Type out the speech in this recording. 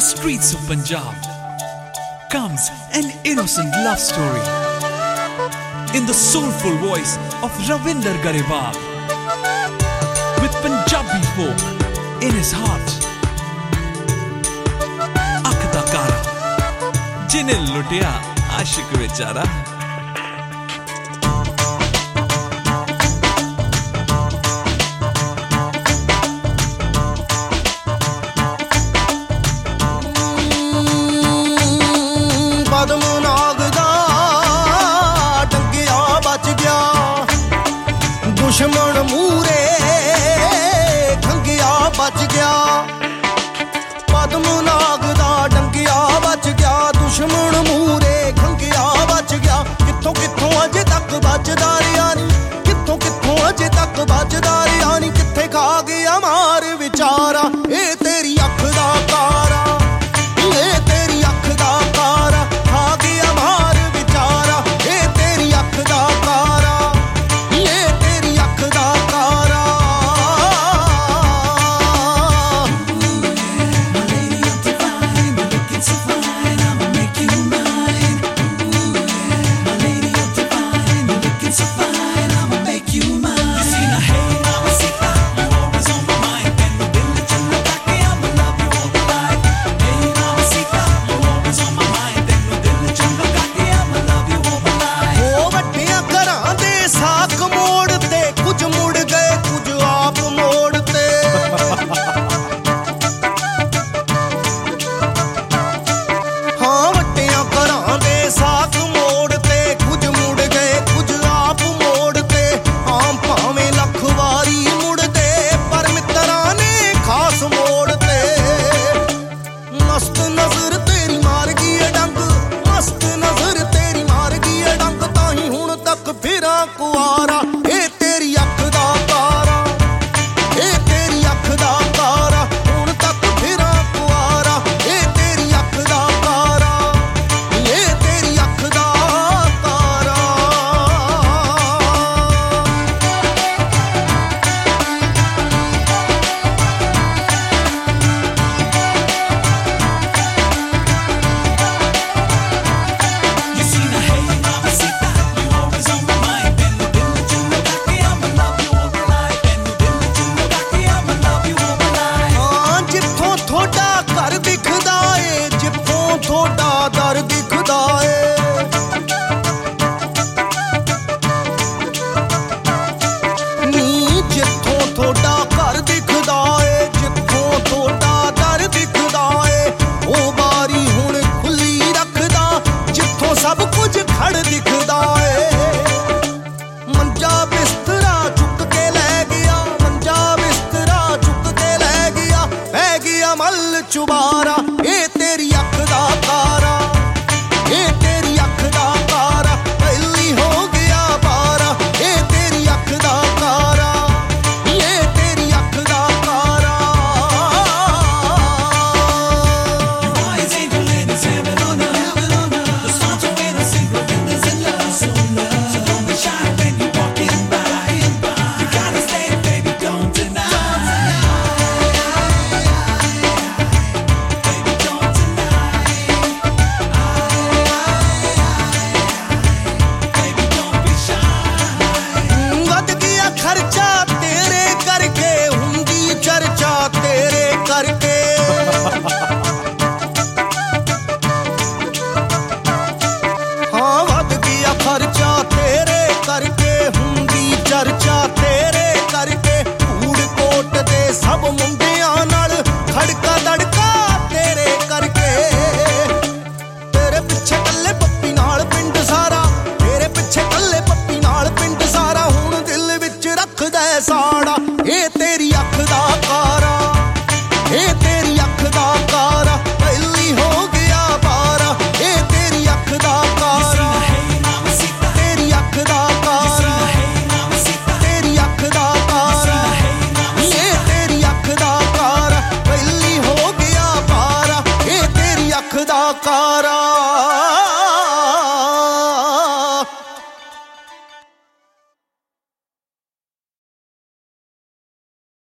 streets of Punjab comes an innocent love story in the soulful voice of Ravinder Garewal, with Punjabi folk in his heart. Akh da Kara, jinne lutya aashik bechara. दुश्मन मूरे खंगिया बच गया, पद्मनाग दा डंगिया बच गया। दुश्मन मूरे खंगिया बच गया। कित्थों कित्थों अजे तक बचदा रिहा नी, कित्थों कित्थों अजे तक बचदा रिहा नी। कित्थे खा गया मार विचारा, ए तेरी अख दा तारा, ए तेरी अख दा तारा। खा गया मार विचारा, ए तेरी अख दा तारा। चुबारा, ए तेरी अख दा तारा, ए तेरी अख दा तारा। पहली हो गया पारा, ए तेरी अख दा तारा, ए तेरी अख दा तारा। सब मुंडियां नाल खड़का दड़का तेरे करके। तेरे पिछे कल्ले पप्पी नाल पिंड सारा, तेरे पिछे कल्ले पप्पी नाल पिंड सारा। हुण दिल विच रखदा साड़ा, ए तेरी अख दा